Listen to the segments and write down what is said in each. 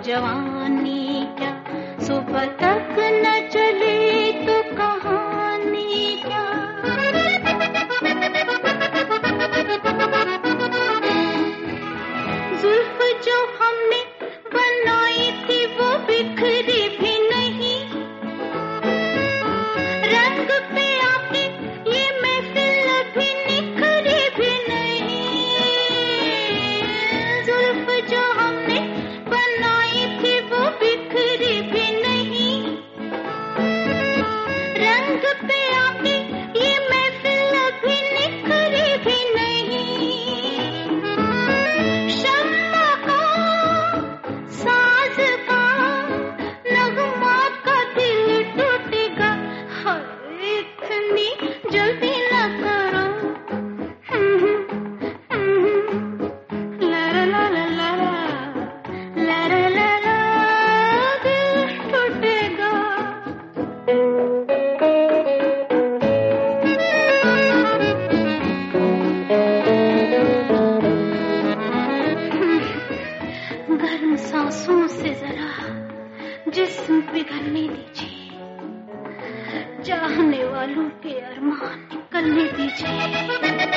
जवानी क्या, सुबह तक न चले तो कहानी क्या। जुल्फ जो हमने बनाई थी वो बिखरी भी नहीं, रंग पे आके ये महफिल अभी निखरी भी नहीं। जुल्फ जो हमने बनाई थी वो बिखरी भी नहीं, रंग पे आके ये महफिल अभी निखरी भी नहीं। शम्मा का साज का नगमा का दिल टूटेगा, हाय इतनी जल्दी न करो। ला ला ला ला ला ला ला ला ला, दिल टूटेगा। गर्म सांसों से जरा जिस्म पिघलने दीजिए, चाहने वालों के अरमान निकलने दीजिए।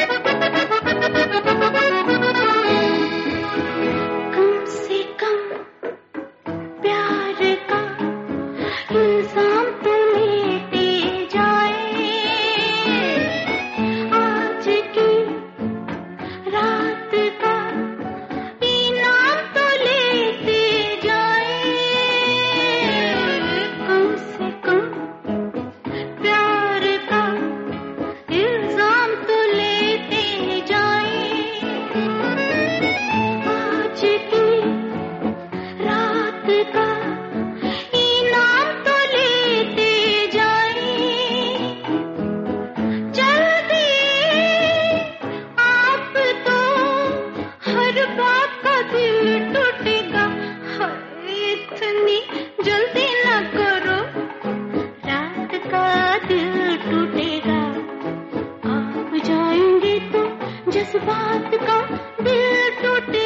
कम से कम प्यार का इल्जाम तो लेते जाए, आज की रात का इनाम तो लेते जाए। कम से कम प्यार का इल्जाम तो लेते जाए, आज की रात का इनाम तो लेते जाए। जल्दी आप तो हर बात का दिल टूटेगा, हाय इतनी जल्दी न करो, रात का दिल टूटेगा। आप जाएंगे तो जज्बात का दिल टूटेगा।